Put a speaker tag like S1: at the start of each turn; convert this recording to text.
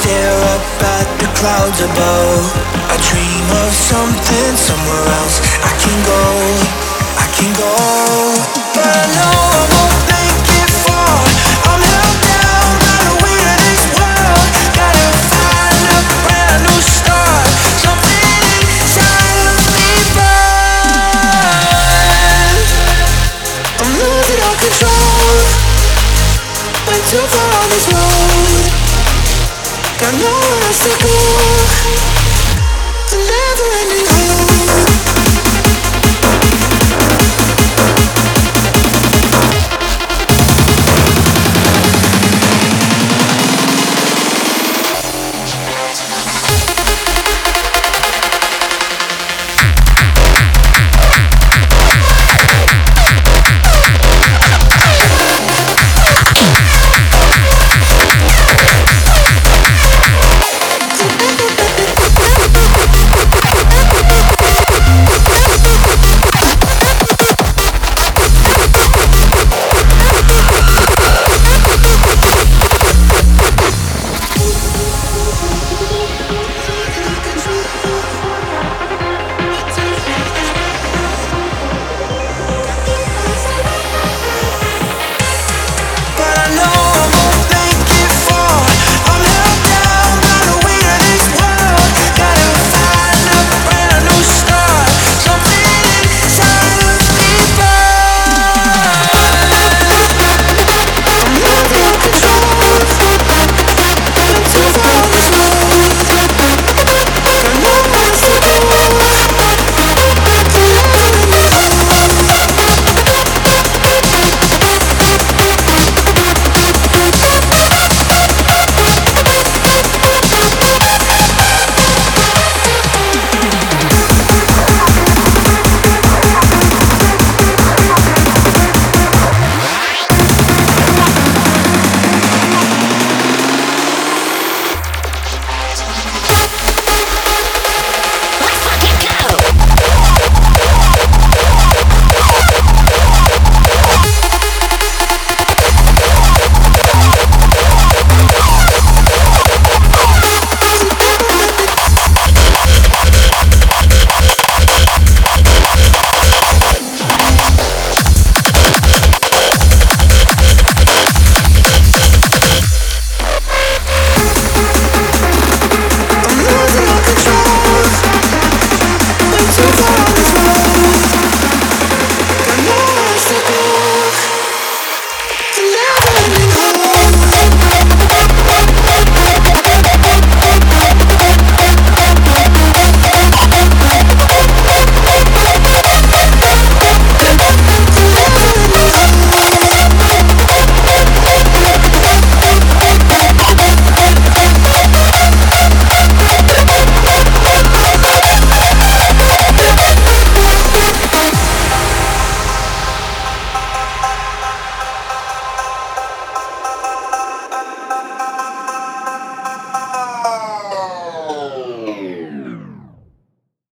S1: stare up at the clouds above. I dream of something somewhere else. I can go, I can go, but I know I won't make it far. I'm held down by the weight of this world. Gotta find a brand new start. Something inside of me burns. I'm losing all control. Went too far on this road. Got nowhere else to go. A never ending